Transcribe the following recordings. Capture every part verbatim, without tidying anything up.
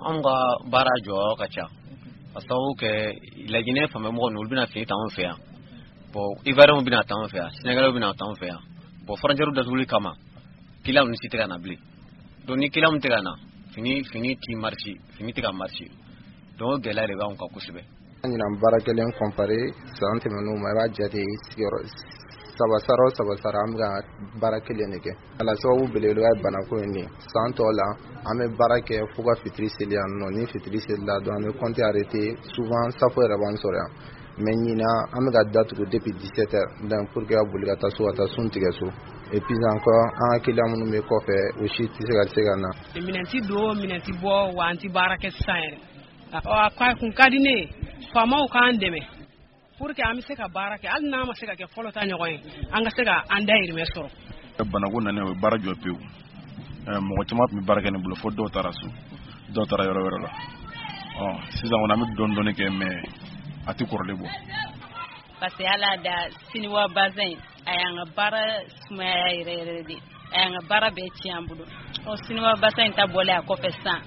an ka baara jɔyɔrɔ ka ca a sababu kɛ Laginɛ faamamɔgɔw n'olu bɛna fini t'anw fɛ yan bon Ivoirien bɛna t'anw fɛ yan Sénégalais bɛna t'anw fɛ yan bon frontière datuguli kama client ninnu si tɛ ka na bilen donc ni client tɛ ka na fini fini ti marché fini tɛ ka marché donc gɛlɛya de b'anw kan kosɛbɛ. Ɲinan baara kelen comparer san tɛmɛnenw ma i b'a jate sigiyɔrɔ saba sara o saba sara an bɛ ka baara kelen de kɛ ala sababu belebeleba ye banako in de san tɔ la an bɛ baara kɛ fo ka fitiri seli yan nɔ ni fitiri selila donc an bɛ compter arrêter souvent safo yɛrɛ b'an sɔrɔ yan mais ɲinan an bɛ ka datugu depuis dix-sept heures donc pour que ka boli ka taa so ka taa sun tigɛ so et puis encore an ka client minnu bɛ kɔfɛ o si tɛ se ka se ka na. Minɛn ti don minɛn ti bɔ wa an ti baara kɛ sisan yɛrɛ a kun ka di ne ye faamaw k'an dɛmɛ pour que an bɛ se ka baara kɛ hali n'a ma se ka kɛ fɔlɔ ta ɲɔgɔn ye an ka se ka an dayirimɛ sɔrɔ. Banako nana o ye baara jɔ pewu mɔgɔ caman tun bɛ baara kɛ ne bolo fo dɔw taara so dɔw taara yɔrɔ wɛrɛ la sisan kɔni an bɛ dɔɔnin dɔɔnin kɛ mais a tɛ kɔrɔlen bɔ. Parce que ala da Siniwa bazin a y'an ka baara sumaya yɛrɛ yɛrɛ de a y'an ka baara bɛɛ tiɲɛ an bolo Siniwa bazin ta bɔlen a kɔfɛ sisan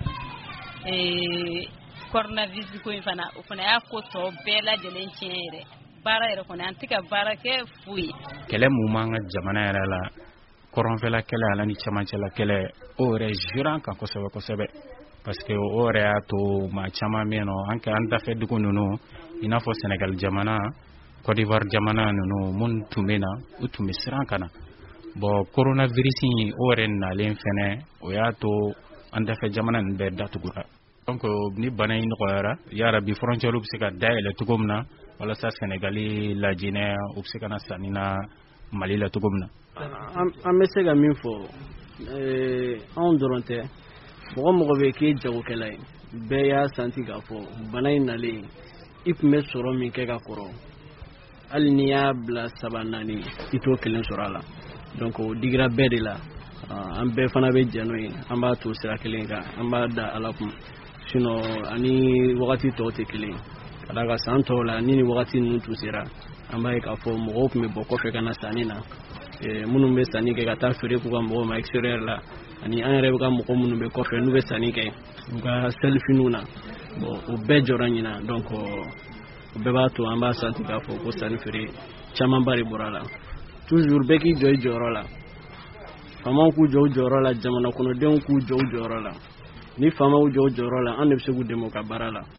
coronavirus ko in fana o fana y'a ko tɔ bɛɛ lajɛlen tiɲɛ yɛrɛ baara yɛrɛ kɔni an tɛ ka baara kɛ foyi. Kɛlɛ mun b'an ka jamana yɛrɛ la kɔrɔnfɛla kɛlɛ ala ni cɛmancɛla kɛlɛ o yɛrɛ jura kan kosɛbɛ kosɛbɛ parce que o yɛrɛ y'a to maa caman bɛ yen nɔ an kɛ an dafɛ dugu ninnu i n'a fɔ Sénégal jamana Côte d'Ivoire jamana ninnu minnu tun bɛ na u tun bɛ siran ka na bon coronavirus o yɛrɛ nalen fɛnɛ o y'a to an dafɛ jamana ninnu bɛɛ datugura. Donc ni bana in nɔgɔyara yara bi frontière bɛ se ka dayɛlɛ cogo min na walasa Sénégali Laginɛ u bɛ se ka na sanni na Mali la cogo min na. An bɛ se ka min fɔ anw dɔrɔn tɛ mɔgɔ mɔgɔ bɛ k'e jagokɛla ye bɛɛ y'a santi k'a fɔ bana in nalen i tun bɛ sɔrɔ min kɛ ka kɔrɔ hali n'i y'a bila saba naani i t'o kelen sɔrɔ a la donc o digira bɛɛ de la an bɛɛ fana bɛ jɛ n'o ye an b'a to sira kelen kan an b'a da ala kun sinon ani wagati tɔw tɛ kelen ka d'a kan san tɔw la ni ni wagati ninnu tun sera an b'a ye k'a fɔ mɔgɔw tun bɛ bɔ kɔfɛ ka na sanni na minnu bɛ sanni kɛ ka taa feere k'u ka mɔgɔw ma extérieur la ani an yɛrɛ bɛ ka mɔgɔ minnu bɛ kɔfɛ n'u bɛ sanni kɛ u ka selifiniw na bon o bɛɛ jɔra ɲinan donc o bɛɛ b'a to an b'a santi k'a fɔ ko sanni feere camanba de bɔra la toujours bɛɛ k'i jɔ i jɔyɔrɔ la faamaw k'u jɔ u jɔyɔrɔ la jamana kɔnɔdenw k'u jɔ u jɔyɔrɔ la ni faamaw jɔ u jɔyɔrɔ la an de bɛ se k'u dɛmɛ u ka baara la.